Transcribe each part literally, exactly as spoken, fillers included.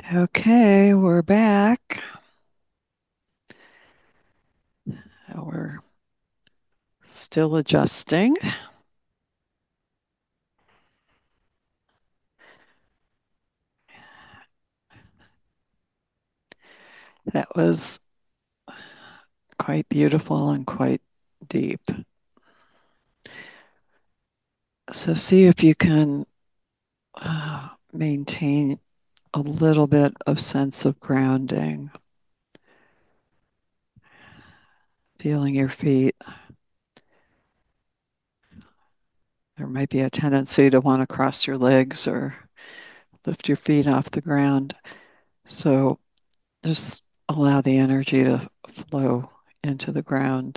Okay, we're back. Uh, We're still adjusting. That was quite beautiful and quite deep. So, see if you can uh, maintain a little bit of sense of grounding, feeling your feet. There might be a tendency to want to cross your legs or lift your feet off the ground. So, just allow the energy to flow into the ground.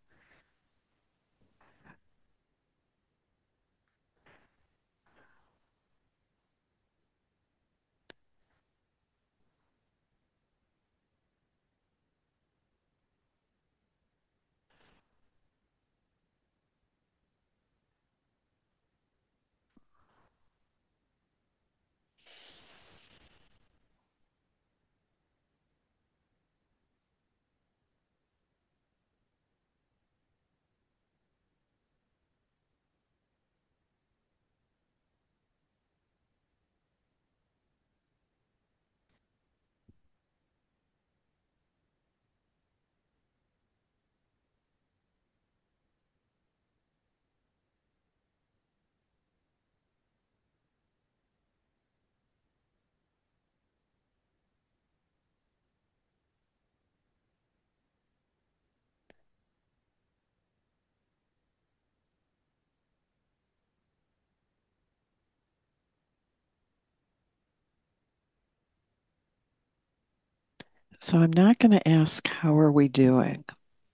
So, I'm not going to ask, how are we doing?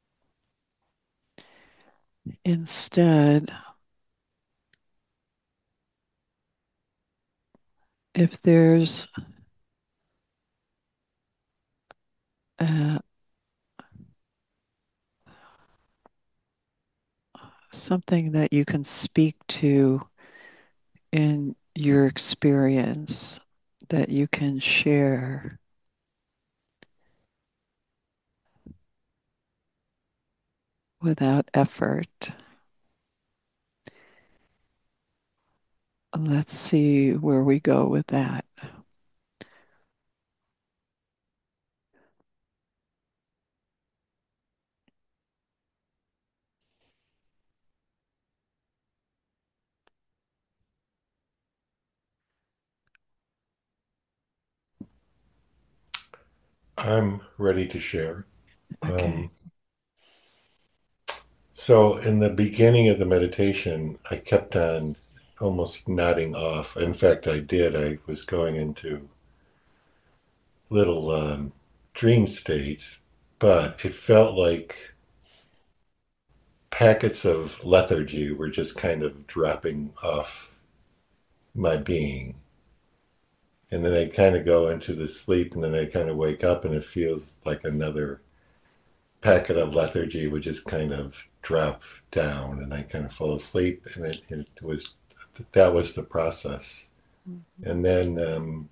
Instead, if there's uh, something that you can speak to in your experience that you can share without effort, let's see where we go with that. I'm ready to share. Okay. Um, so, in the beginning of the meditation, I kept on almost nodding off. In fact, I did. I was going into little um, dream states, but it felt like packets of lethargy were just kind of dropping off my being. And then I kind of go into the sleep, and then I kind of wake up, and it feels like another packet of lethargy would just kind of drop down, and I kind of fall asleep, and it, it was that was the process. Mhm. And then um,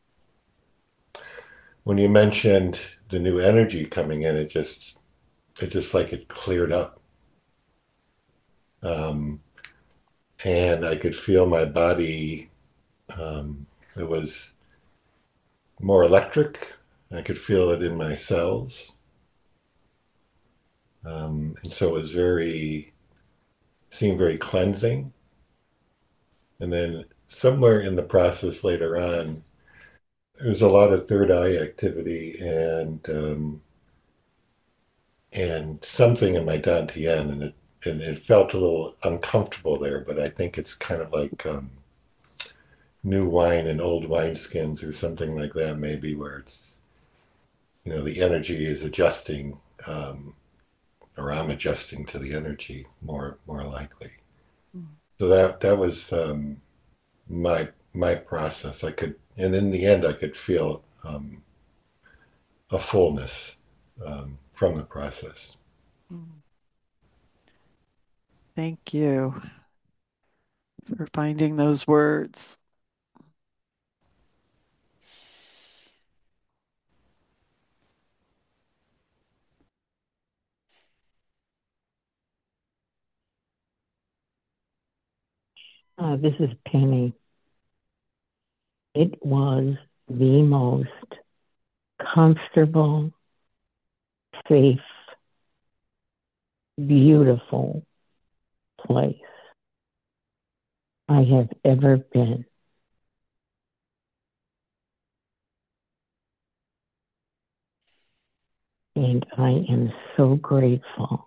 when you mentioned the new energy coming in, it just it just like it cleared up, um, and I could feel my body. Um, it was more electric. I could feel it in my cells, um, and so it was very seemed very cleansing. And then somewhere in the process later on, there was a lot of third eye activity and um, and something in my dantian, and it and it felt a little uncomfortable there. But I think it's kind of like um, new wine and old wineskins or something like that, maybe, where it's you know the energy is adjusting, um, or I'm adjusting to the energy more more likely. So that that was um, my my process. I could, and in the end, I could feel um, a fullness um, from the process. Mhm. Thank you for finding those words. Uh, this is Penny. It was the most comfortable, safe, beautiful place I have ever been. And I am so grateful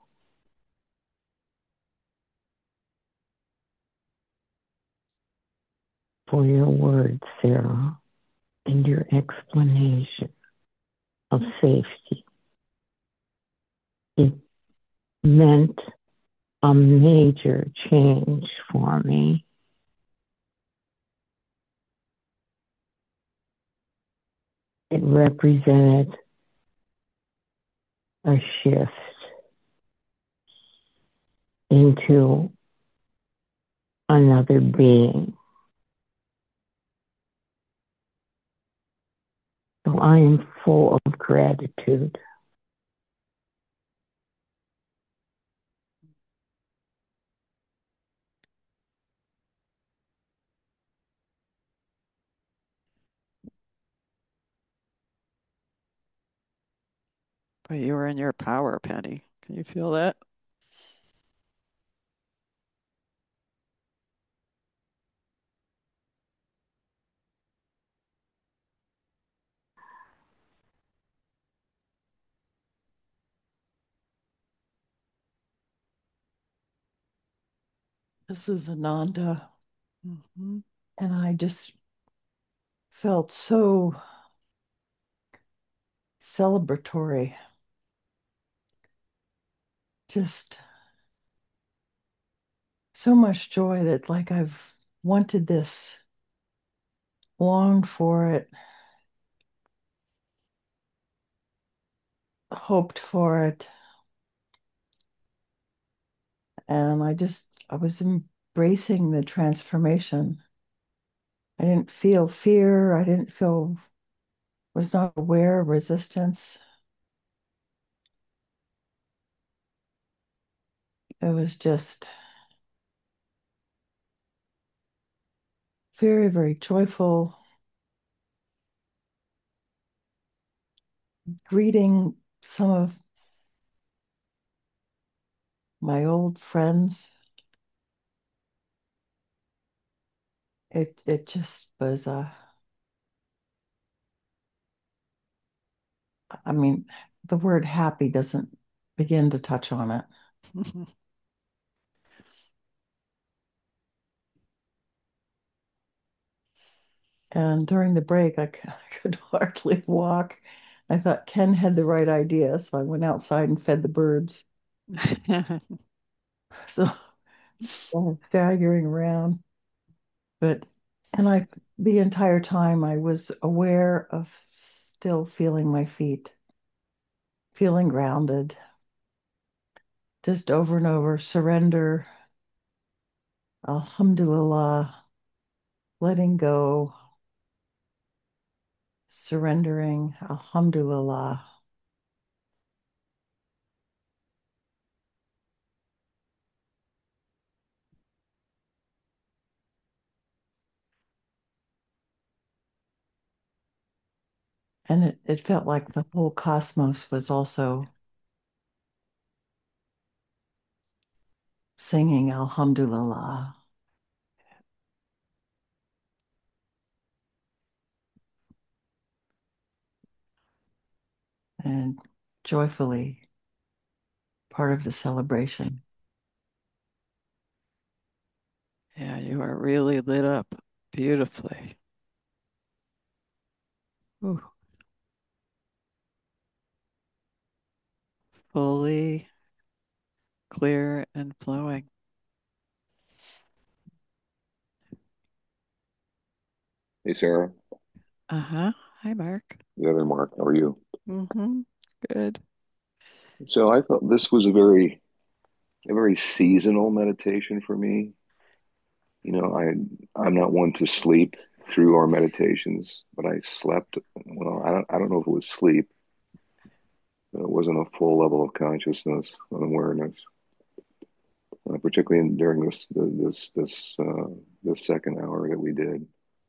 for your words, Sarah, and your explanation of safety. It meant a major change for me. It represented a shift into another being. So I am full of gratitude. But you were in your power, Penny. Can you feel that? This is Ananda. Hmm. And I just felt so celebratory, just so much joy that, like, I've wanted this, longed for it, hoped for it. And I just, I was embracing the transformation. I didn't feel fear. I didn't feel, was not aware of resistance. It was just very, very joyful, greeting some of my old friends. It it just was uh I mean, the word happy doesn't begin to touch on it. And during the break, I, c- I could hardly walk. I thought Ken had the right idea, so I went outside and fed the birds. So uh, staggering around, but and I the entire time I was aware of still feeling my feet, feeling grounded, just over and over, surrender, alhamdulillah, letting go, surrendering, alhamdulillah. And it, it felt like the whole cosmos was also singing alhamdulillah and joyfully part of the celebration. Yeah, you are really lit up beautifully. Ooh, fully clear and flowing. Hey Sarah, Uh-huh. Hi, Mark. the other Mark, how are you? Mm-hmm. Good. So I thought this was a very a very seasonal meditation for me. You know, I I'm not one to sleep through our meditations, but I slept. Well, I don't I don't know if it was sleep, but it wasn't a full level of consciousness and awareness, uh, particularly in, during this this this uh, this second hour that we did,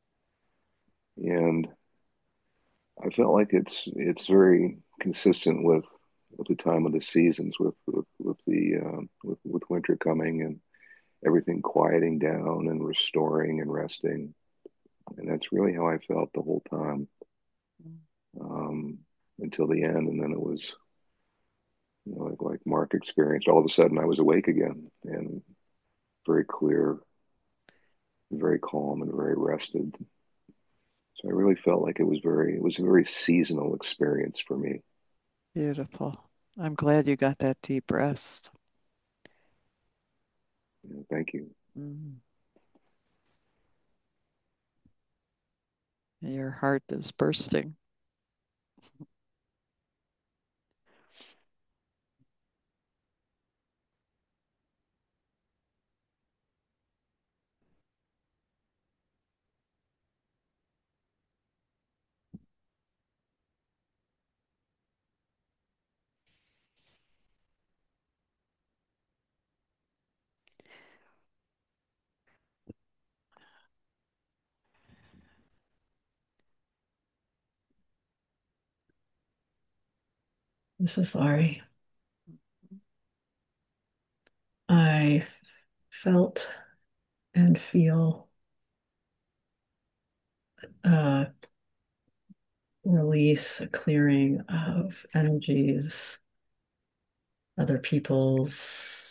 and I felt like it's it's very consistent with with the time of the seasons, with with with the uh, with with winter coming and everything quieting down and restoring and resting, and that's really how I felt the whole time, um, until the end, and then it was, you know, like like Mark experienced. All of a sudden, I was awake again and very clear, very calm, and very rested. So I really felt like it was very it was a very seasonal experience for me. Beautiful. I'm glad you got that deep rest. You know, thank you. Mm. Your heart is bursting. This is Laurie. I felt and feel a release, a clearing of energies, other people's,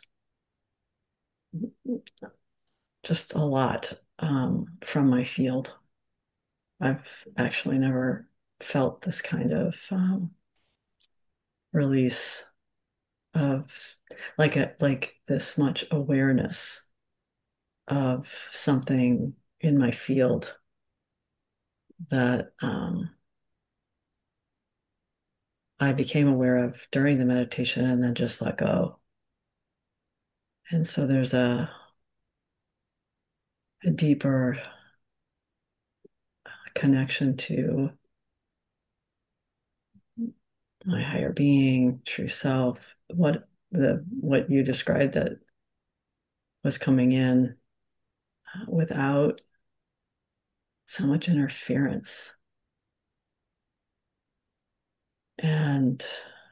just a lot um, from my field. I've actually never felt this kind of um, release of like a like this much awareness of something in my field that um, I became aware of during the meditation and then just let go. And so there's a, a deeper connection to my higher being, true self, what the what you described that was coming in uh, without so much interference. And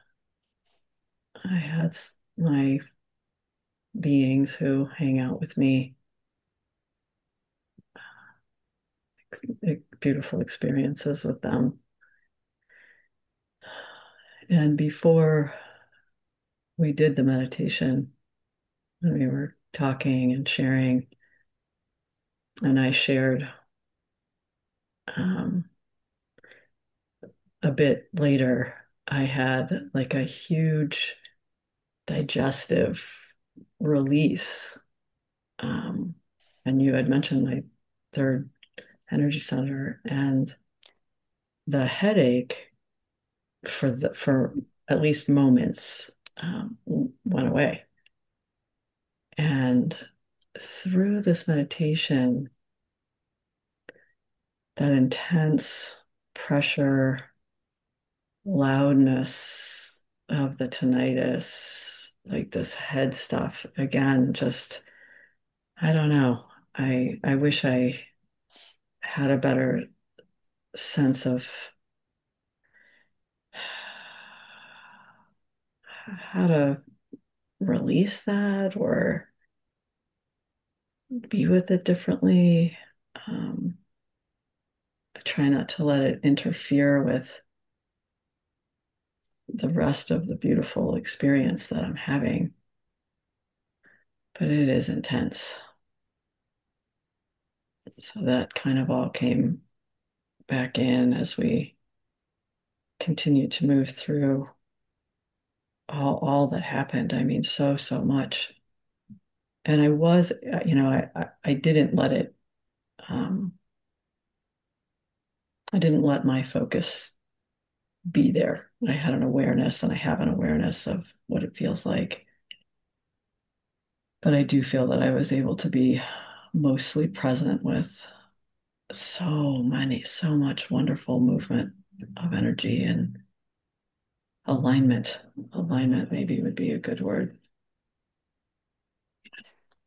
I had my beings who hang out with me, beautiful experiences with them. And before we did the meditation, and we were talking and sharing, and I shared um, a bit later, I had like a huge digestive release. Um, and you had mentioned my third energy center, and the headache for the for at least moments um, went away. And through this meditation, that intense pressure, loudness of the tinnitus, like this head stuff, again, just, I don't know. I I wish I had a better sense of how to release that or be with it differently. Um, I try not to let it interfere with the rest of the beautiful experience that I'm having. But it is intense. So that kind of all came back in as we continued to move through all, all that happened. I mean, so, so much. And I was, you know, I, I, I didn't let it, um, I didn't let my focus be there. I had an awareness and I have an awareness of what it feels like. But I do feel that I was able to be mostly present with so many, so much wonderful movement of energy and alignment. Alignment maybe would be a good word.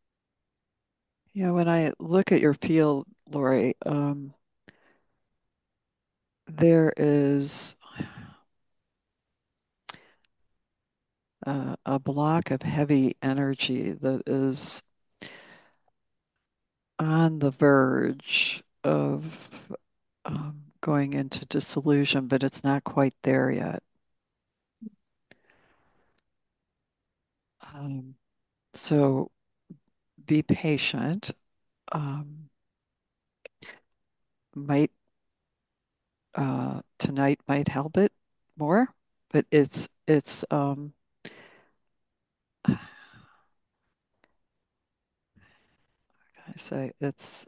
Yeah, when I look at your field, Lori, um, there is uh, a block of heavy energy that is on the verge of um, going into disillusion, but it's not quite there yet. Um, so be patient. Um, might uh, Tonight might help it more, but it's it's um, I say it's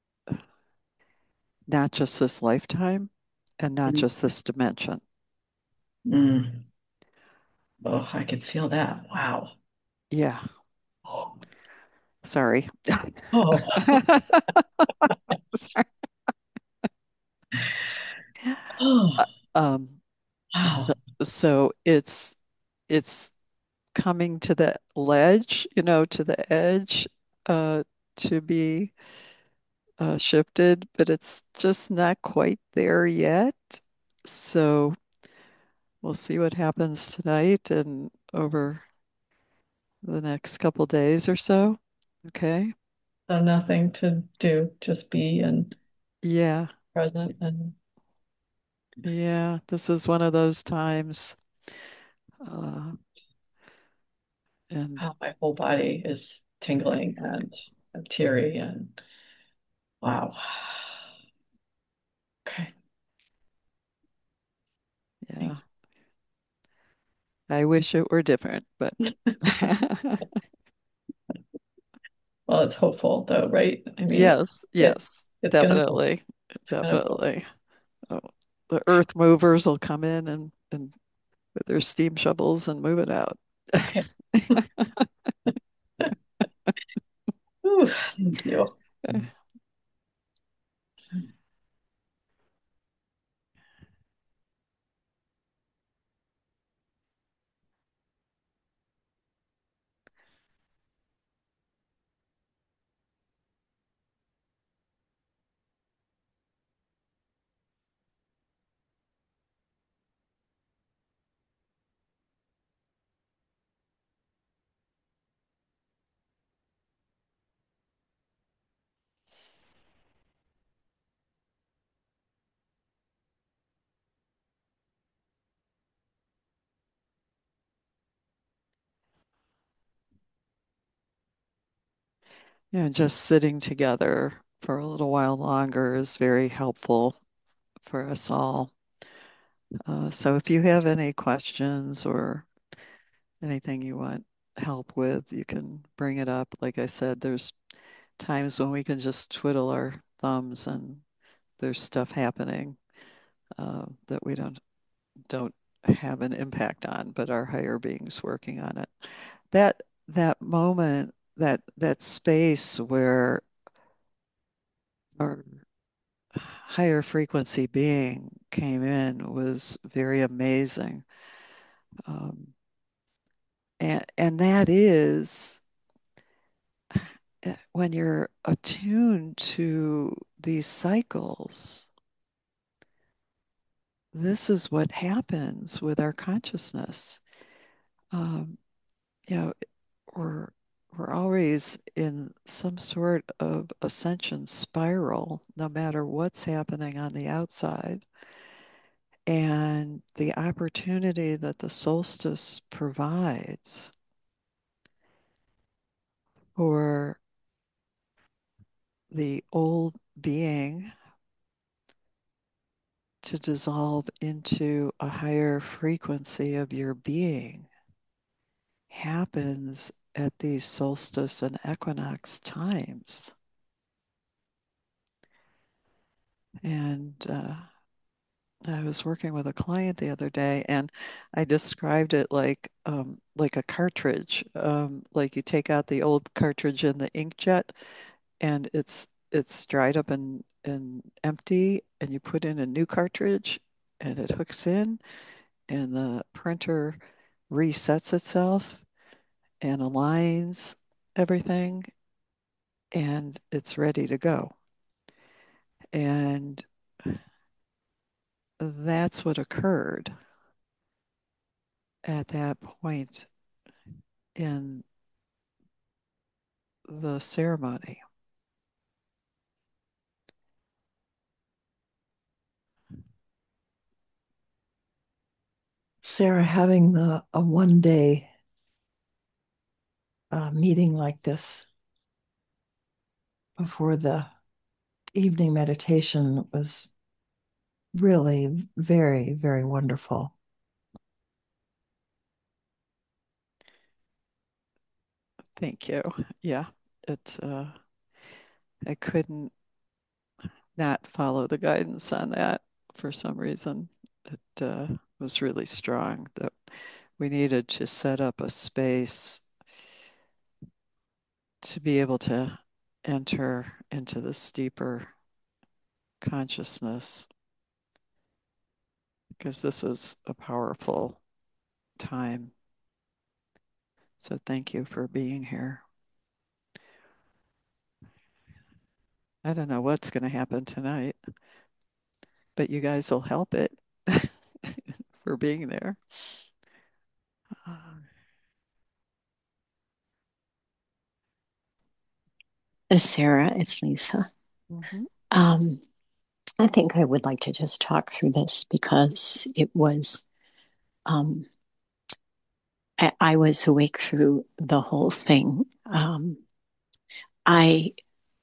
not just this lifetime and not just this dimension. Mm. Oh, I can feel that. Wow. Yeah, sorry. Oh, Sorry. oh, Uh, Um, so, wow. so it's it's coming to the ledge, you know, to the edge, uh, to be uh, shifted, but it's just not quite there yet. So we'll see what happens tonight and over the next couple days or so. Okay. So nothing to do, just be and Yeah. present and Yeah. This is one of those times. Uh, and how my whole body is tingling and I'm teary and wow. Okay. yeah, Thank I wish it were different, but you. Well, it's hopeful though, right? I mean, yes, it yes, it's gonna go. definitely, It's gonna go. definitely. Oh, the earth movers will come in and, and with their steam shovels and move it out. Okay. Ooh, thank you. Yeah, just sitting together for a little while longer is very helpful for us all. Uh, so if you have any questions or anything you want help with, you can bring it up. Like I said, there's times when we can just twiddle our thumbs and there's stuff happening uh, that we don't don't have an impact on, but our higher beings working on it. That that moment, that that space where our higher frequency being came in was very amazing. Um, and and that is eh, when you're attuned to these cycles, this is what happens with our consciousness. Um, you know, we're we're always in some sort of ascension spiral, no matter what's happening on the outside. And the opportunity that the solstice provides for the old being to dissolve into a higher frequency of your being happens at these solstice and equinox times. And uh, I was working with a client the other day, and I described it like um, like a cartridge. Um, like you take out the old cartridge in the inkjet, and it's it's dried up and and empty, and you put in a new cartridge, and it hooks in, and the printer resets itself and aligns everything, and it's ready to go. And that's what occurred at that point in the ceremony. Sarah, having the a one day uh, meeting like this before the evening meditation was really very, very wonderful. Thank you. Yeah, it's uh, I couldn't not follow the guidance on that for some reason. It uh, was really strong that we needed to set up a space to be able to enter into this deeper consciousness because this is a powerful time. So thank you for being here. I don't know what's going to happen tonight, but you guys will help it for being there. Sarah, it's Lisa. Mm-hmm. Um, I think I would like to just talk through this because it was, um, I, I was awake through the whole thing. Um, I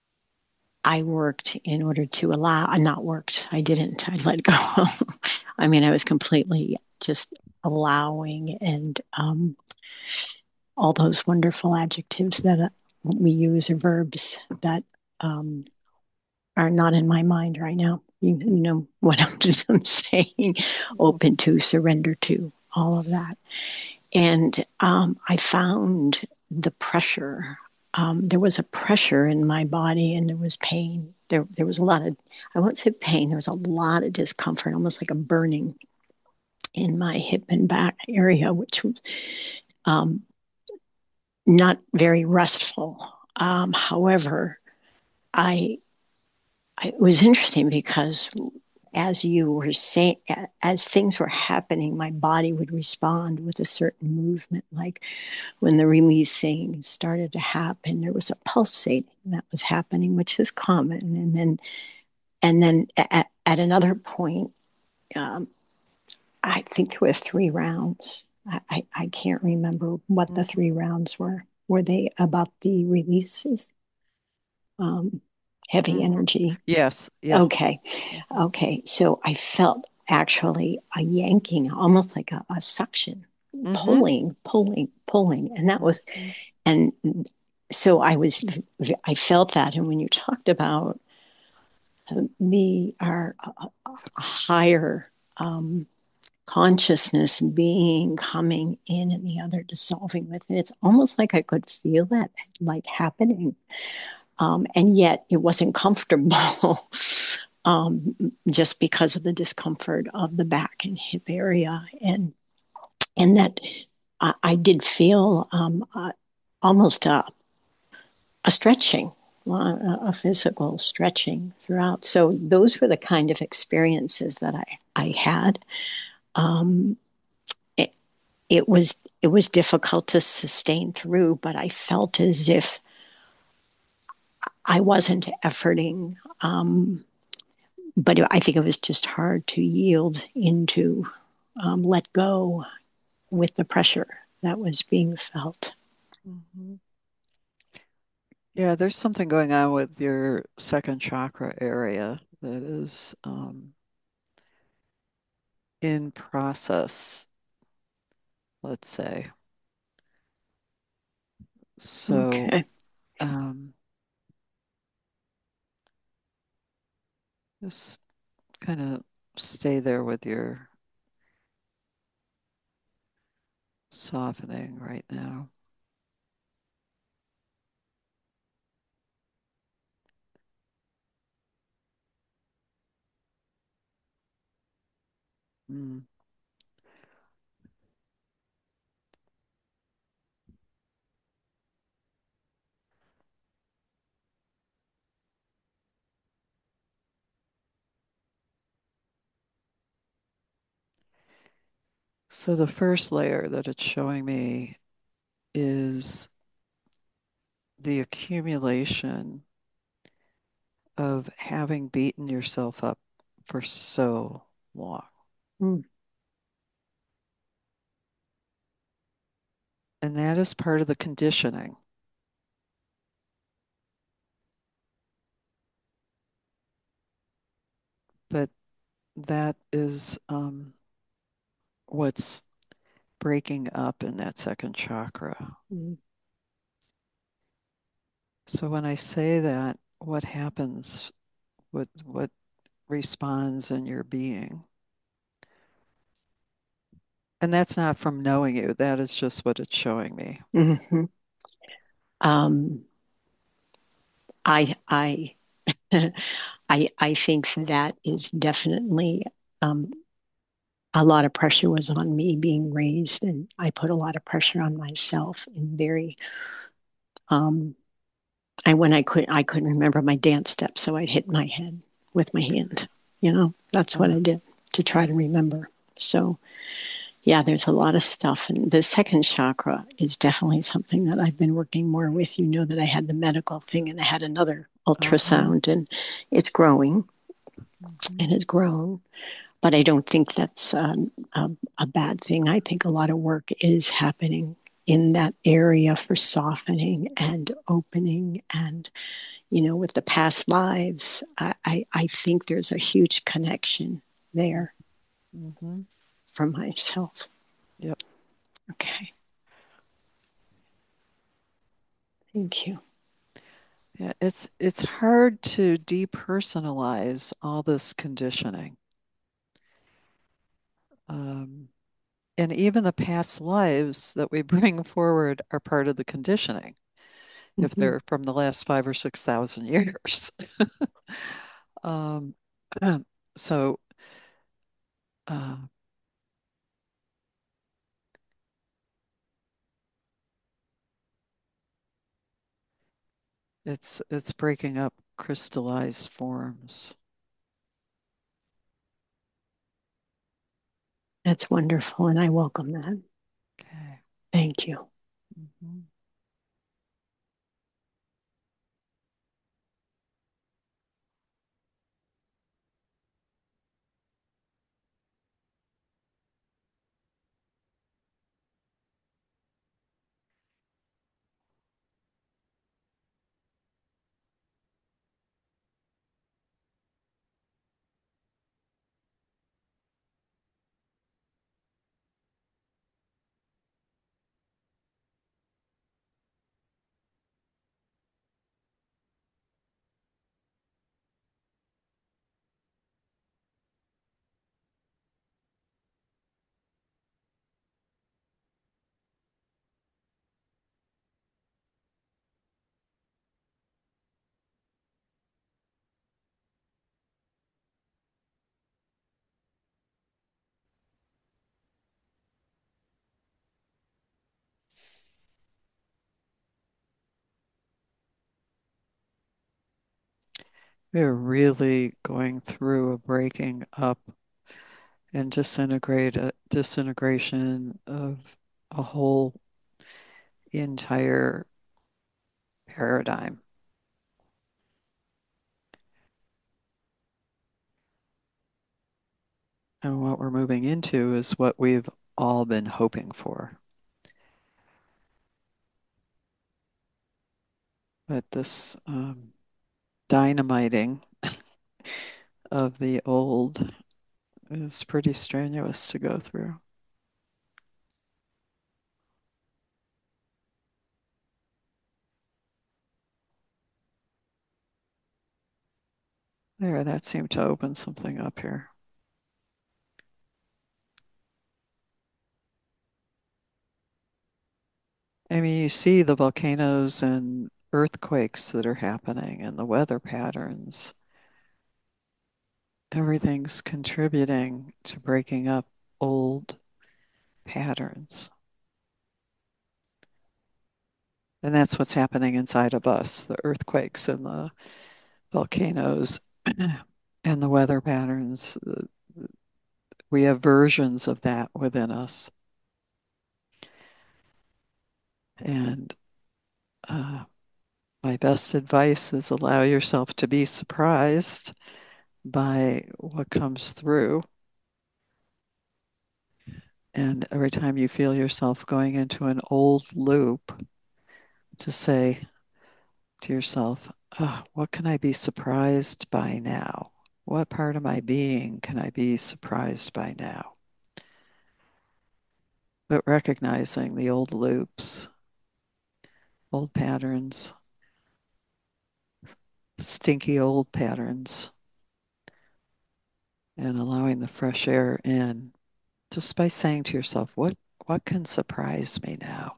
I worked in order to allow, I not worked, I didn't, I let go. I mean, I was completely just allowing and um, all those wonderful adjectives that uh, we use or verbs that um, are not in my mind right now. You, you know what I'm just I'm saying, open to, surrender to, all of that. And um, I found the pressure. Um, there was a pressure in my body and there was pain. There, there was a lot of, I won't say pain, there was a lot of discomfort, almost like a burning in my hip and back area, which was um, not very restful. Um, however, I, I, it was interesting because as you were saying, as things were happening, my body would respond with a certain movement. Like when the releasing started to happen, there was a pulsating that was happening, which is common. And then, and then at, at another point, um, I think there were three rounds. I, I, I can't remember what the three rounds were. Were they about the releases? Um, heavy Mhm. energy. Yes. Yeah. Okay. Okay. So I felt actually a yanking, almost like a, a suction, Mm-hmm. pulling, pulling, pulling. And that was, Mm-hmm. and so I was, I felt that. And when you talked about the, our uh, higher um, consciousness being coming in and the other dissolving with it, it's almost like I could feel that like happening. Um, and yet it wasn't comfortable um, just because of the discomfort of the back and hip area. And, and that I, I did feel um, uh, almost a, a stretching, uh, a physical stretching throughout. So those were the kind of experiences that I, I had. Um, it, it was it was difficult to sustain through, but I felt as if I wasn't efforting. Um, but I think it was just hard to yield into, um, let go with the pressure that was being felt. Mm-hmm. Yeah, there's something going on with your second chakra area that is um, in process, let's say. So, Okay. um, just kind of stay there with your softening right now. Mm. So the first layer that it's showing me is the accumulation of having beaten yourself up for so long. Mm. And that is part of the conditioning. But that is um, what's breaking up in that second chakra. Mm. So when I say that, what happens? What what responds in your being? And that's not from knowing you. That is just what it's showing me. Mm-hmm. Um, I I I I think that is definitely um, a lot of pressure was on me being raised, and I put a lot of pressure on myself in very um, I when I could I couldn't remember my dance steps, so I'd hit my head with my hand. You know, that's what Uh, I did to try to remember. So yeah, there's a lot of stuff, and the second chakra is definitely something that I've been working more with. You know that I had the medical thing, and I had another uh-huh. ultrasound, and it's growing Mhm. and it's grown. But I don't think that's um, a, a bad thing. I think a lot of work is happening in that area for softening and opening and you know, with the past lives, I, I, I think there's a huge connection there Mhm. for myself. Yep. Okay. Thank you. Yeah, it's it's hard to depersonalize all this conditioning. Um, and even the past lives that we bring forward are part of the conditioning, if Mm-hmm. they're from the last five or six thousand years. um, so uh, it's it's breaking up crystallized forms. That's wonderful. And I welcome that. Okay. Thank you. Mhm. We're really going through a breaking up and disintegrate disintegration of a whole entire paradigm. And what we're moving into is what we've all been hoping for. But this um, dynamiting of the old is pretty strenuous to go through. There, that seemed to open something up here. I mean, you see the volcanoes and earthquakes that are happening and the weather patterns. Everything's contributing to breaking up old patterns. And that's what's happening inside of us, the earthquakes and the volcanoes and the weather patterns. we have versions of that within us. And uh, my best advice is allow yourself to be surprised by what comes through. And every time you feel yourself going into an old loop, to say to yourself, oh, what can I be surprised by now? What part of my being can I be surprised by now? But recognizing the old loops, old patterns, stinky old patterns, and allowing the fresh air in just by saying to yourself, what, what can surprise me now?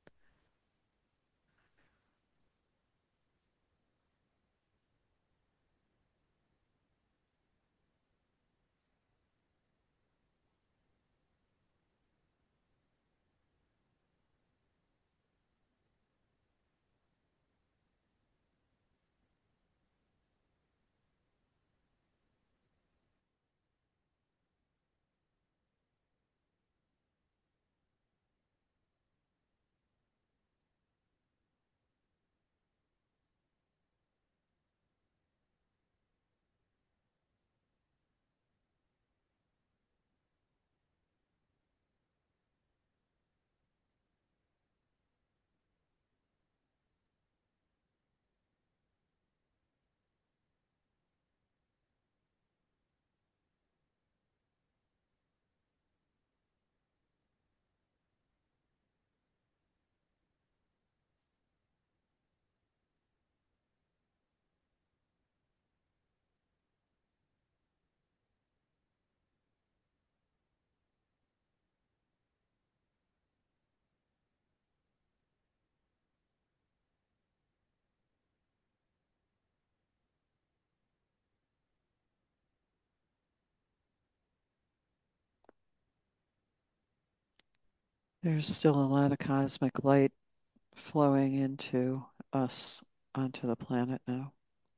There's still a lot of cosmic light flowing into us onto the planet now.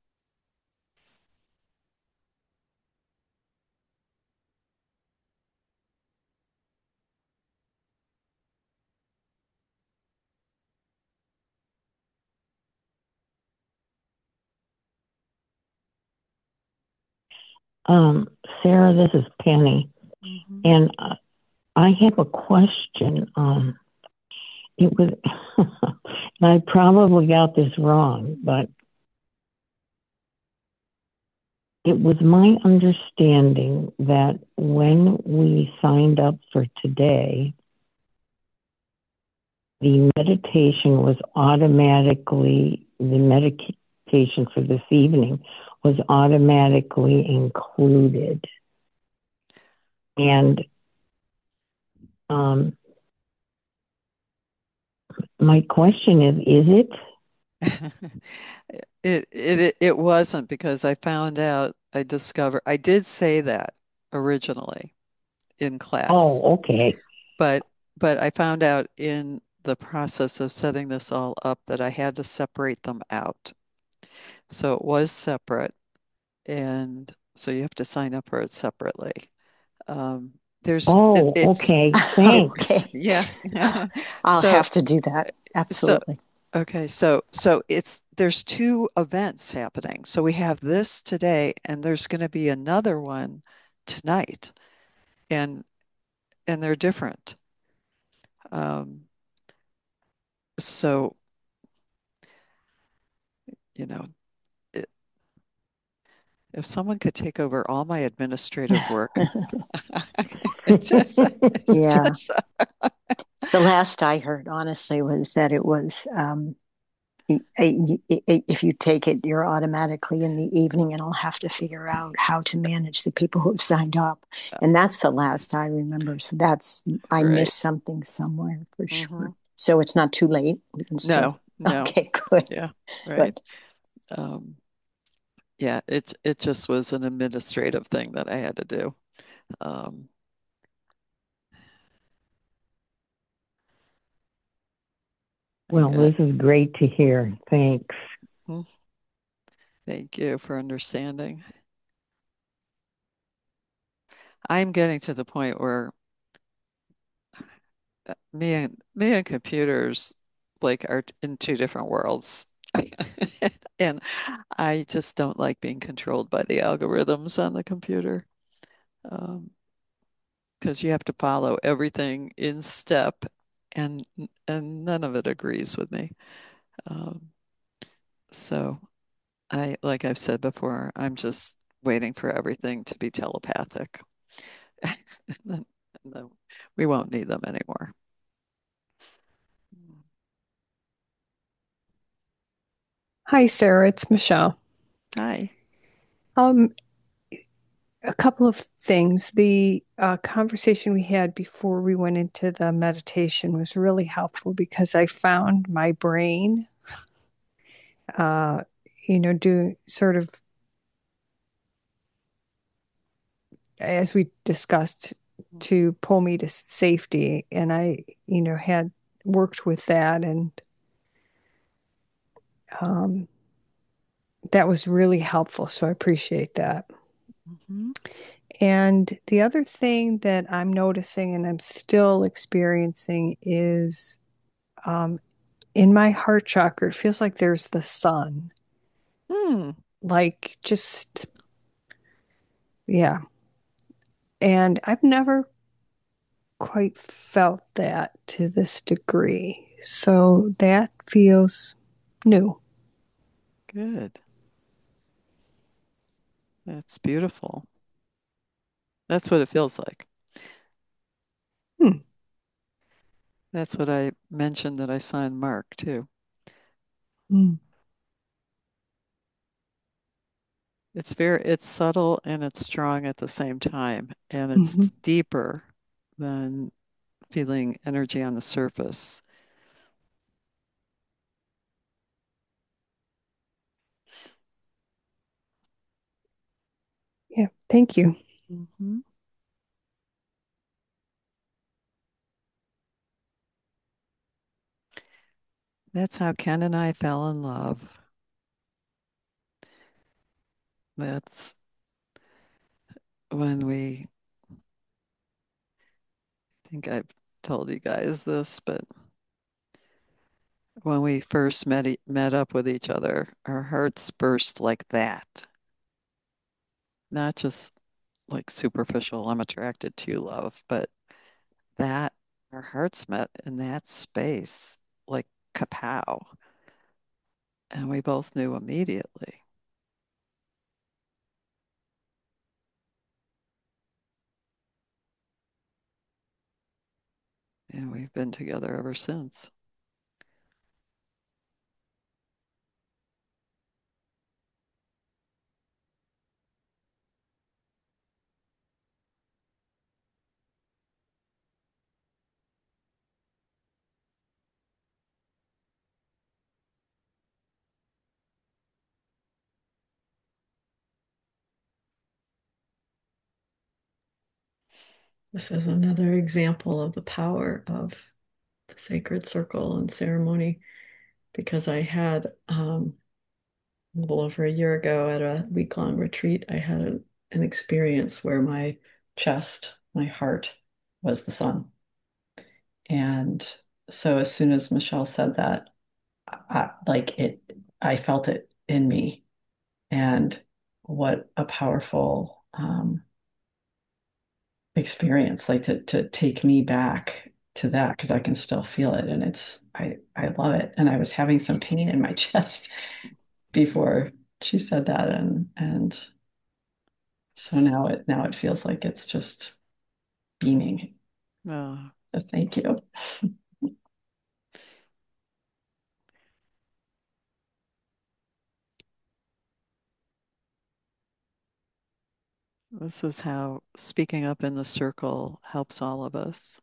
Um, Sarah, this is Penny, Mm-hmm. and uh, I have a question. Um, it was, and I probably got this wrong, but it was my understanding that when we signed up for today, the meditation was automatically, the meditation for this evening was automatically included. And um, my question is, is it? It, it it wasn't, because I found out, I discovered I did say that originally in class, Oh, okay. but but I found out in the process of setting this all up that I had to separate them out. So it was separate, and so you have to sign up for it separately. Um, there's it, Oh, it's okay. it, Thanks. Okay. yeah. I'll So have to do that. so Absolutely. okay, so so it's there's two events happening. So we have this today, and there's going to be another one tonight, and and they're different. Um, so you know, it, if someone could take over all my administrative work, it just it's Yeah. just The last I heard, honestly, was that it was um, if you take it, you're automatically in the evening, and I'll have to figure out how to manage the people who've signed up. And that's the last I remember. So that's, I right. missed something somewhere for sure. hmm So it's not too late. We can still, No, no, okay, good, yeah, right. good. Um, yeah, it it just was an administrative thing that I had to do. Um, Well, yeah. this is great to hear. Thanks. Hmm. Thank you for understanding. I'm getting to the point where uh, me and me and computers like are in two different worlds. And I just don't like being controlled by the algorithms on the computer. Um, because you have to follow everything in step, and and none of it agrees with me. Um, so I, like I've said before, I'm just waiting for everything to be telepathic. And then, and then we won't need them anymore. Hi, Sarah. It's Michelle. Hi. Um, a couple of things. The uh, conversation we had before we went into the meditation was really helpful because I found my brain, uh, you know, do sort of, as we discussed, to pull me to safety. And I, you know, had worked with that, and um, that was really helpful. So I appreciate that. Mhm. And the other thing that I'm noticing and I'm still experiencing is um, in my heart chakra, it feels like there's the sun, Hmm. like just, yeah. And I've never quite felt that to this degree. So that feels new. Good. That's beautiful. That's what it feels like. Hmm. That's what I mentioned that I saw in Mark too. Hmm. It's very, it's subtle and it's strong at the same time, and it's Mhm. deeper than feeling energy on the surface. Yeah. Thank you. Mhm. That's how Ken and I fell in love. That's when we, I think I've told you guys this, but when we first met e- met up with each other, our hearts burst like that. Not just like superficial, I'm attracted to you love, but that our hearts met in that space, like kapow. And we both knew immediately. And we've been together ever since. This is another example of the power of the sacred circle and ceremony because I had um, a little over a year ago at a week-long retreat, I had a, an experience where my chest, my heart was the sun. And so as soon as Michelle said that, I, like it, I felt it in me. And what a powerful um, experience, like to to take me back to that because I can still feel it, and it's I I love it. And I was having some pain in my chest before she said that, and and so now it now it feels like it's just beaming. Oh, So thank you. this is how speaking up in the circle helps all of us.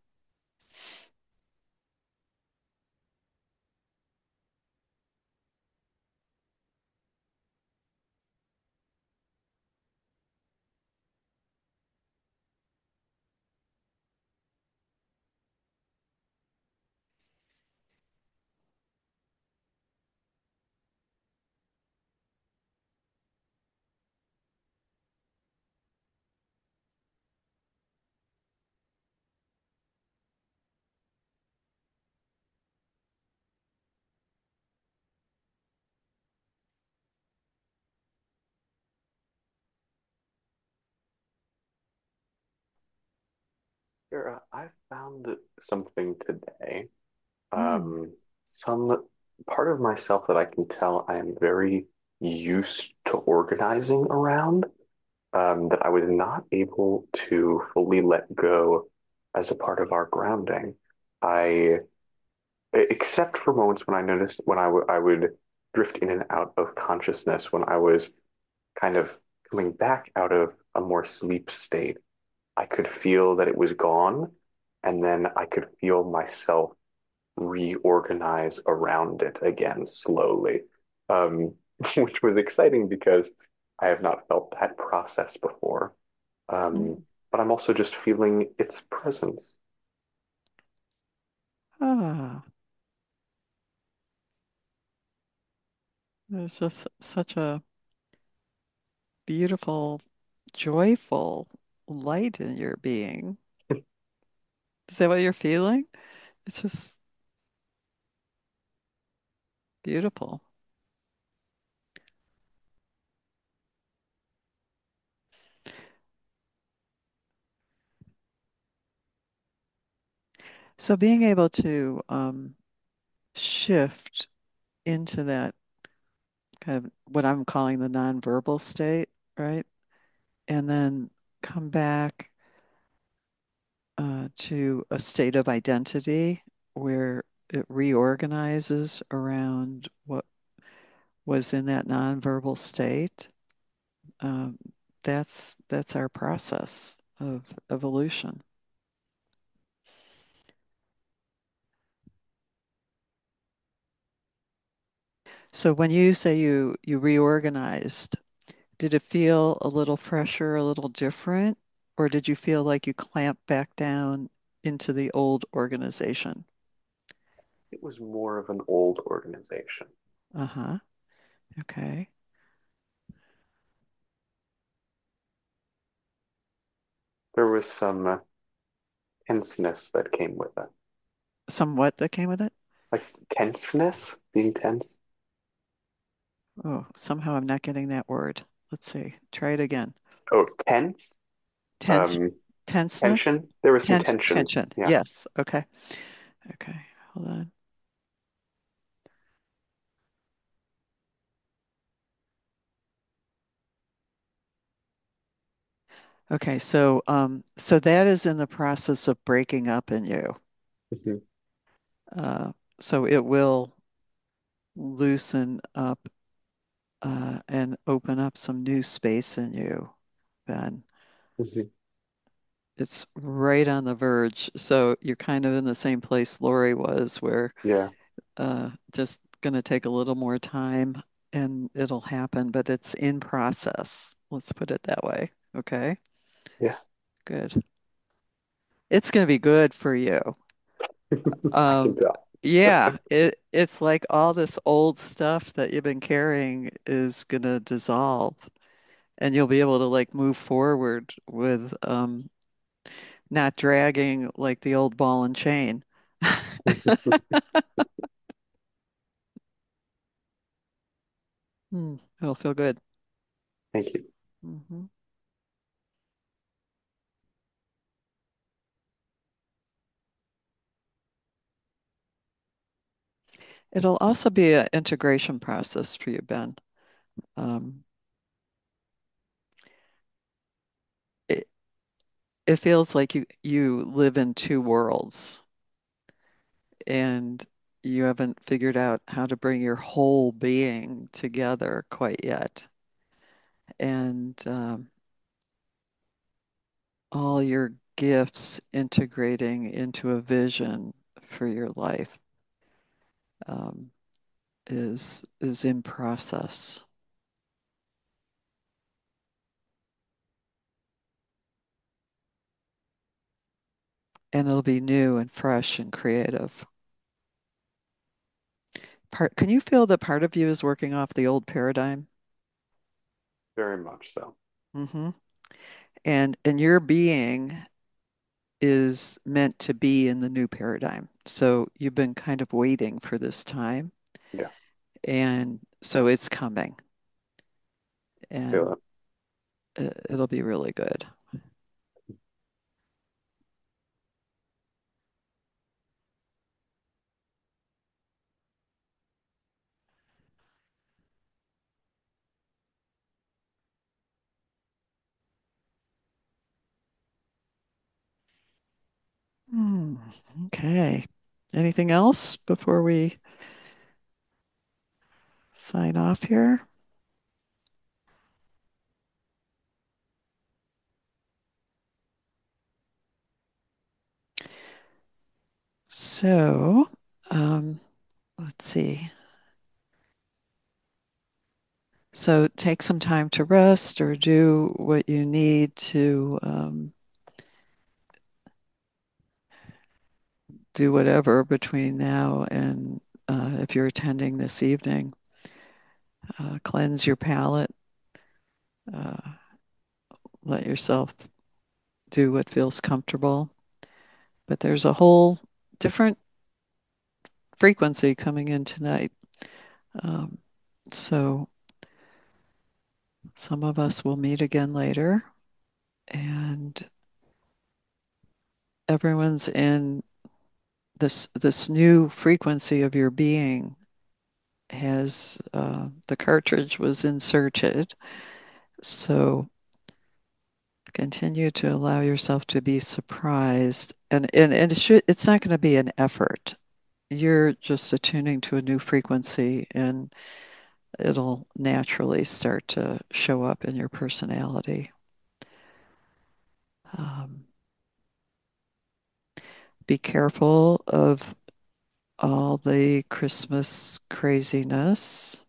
Sarah, I found something today. Hmm. Um, some part of myself that I can tell I am very used to organizing around, um, that I was not able to fully let go as a part of our grounding. I, except for moments when I noticed when I, w I would drift in and out of consciousness when I was kind of coming back out of a more sleep state. I could feel that it was gone, and then I could feel myself reorganize around it again slowly, um, which was exciting because I have not felt that process before. Um, Mm. but I'm also just feeling its presence. Ah, there's just such a beautiful, joyful light in your being. Is that what you're feeling? It's just beautiful. So being able to um, shift into that kind of what I'm calling the nonverbal state, right? And then come back uh, to a state of identity where it reorganizes around what was in that nonverbal state. Um, that's that's our process of evolution. So when you say you you reorganized, did it feel a little fresher, a little different, or did you feel like you clamped back down into the old organization? It was more of an old organization. Uh-huh. Okay. There was some uh, tenseness that came with it. Somewhat that came with it? Like tenseness, being tense. Oh, somehow I'm not getting that word. Let's see. Try it again. Oh, tense? Tense, Um, tenseness? tension? There was some Ten tension. tension. Yeah. Yes. Okay. Okay. Hold on. Okay. So, um, so that is in the process of breaking up in you. Mhm. Uh, so it will loosen up uh, and open up some new space in you, Ben. Mhm. It's right on the verge. So you're kind of in the same place Lori was, where Yeah. uh, just going to take a little more time and it'll happen, but it's in process. Let's put it that way. Okay, Yeah. good. It's going to be good for you. I can Um, tell. yeah, it it's like all this old stuff that you've been carrying is going to dissolve, and you'll be able to like move forward with um, not dragging like the old ball and chain. Hmm, it'll feel good. Thank you. Mhm. It'll also be an integration process for you, Ben. Um, it, it feels like you you live in two worlds and you haven't figured out how to bring your whole being together quite yet. And um, all your gifts integrating into a vision for your life um, is is in process. And it'll be new and fresh and creative. Part, can you feel that part of you is working off the old paradigm? Very much so. Hmm. And and your being is meant to be in the new paradigm. So you've been kind of waiting for this time, Yeah. and so it's coming, Feel and it. it- it'll be really good. Okay. Anything else before we sign off here? So, um, let's see. So take some time to rest or do what you need to um, do whatever between now and uh, if you're attending this evening. Uh, cleanse your palate. Uh, let yourself do what feels comfortable. But there's a whole different frequency coming in tonight. Um, so some of us will meet again later, and everyone's in this this new frequency of your being has uh, the cartridge was inserted. So continue to allow yourself to be surprised, and and, and it should, it's not going to be an effort. You're just attuning to a new frequency, and it'll naturally start to show up in your personality. Um, be careful of all the Christmas craziness.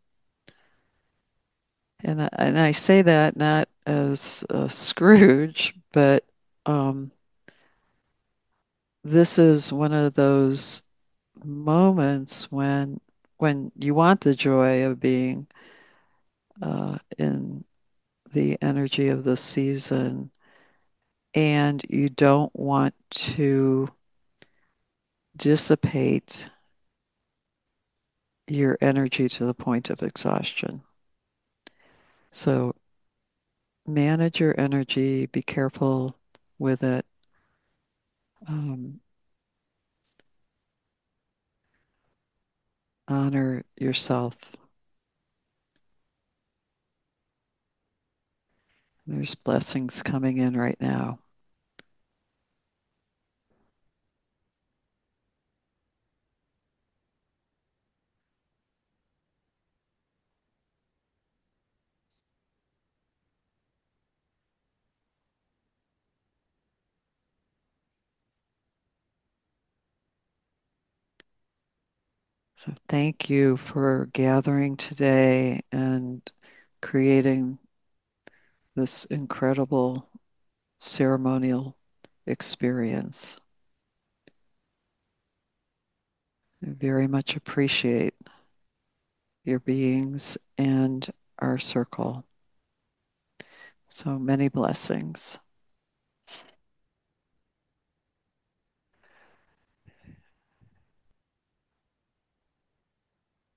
And I, and I say that not as a Scrooge, but um, this is one of those moments when when you want the joy of being uh, in the energy of the season, and you don't want to dissipate your energy to the point of exhaustion. So manage your energy, be careful with it. Um, honor yourself. There's blessings coming in right now. So thank you for gathering today and creating this incredible ceremonial experience. I very much appreciate your beings and our circle. So many blessings.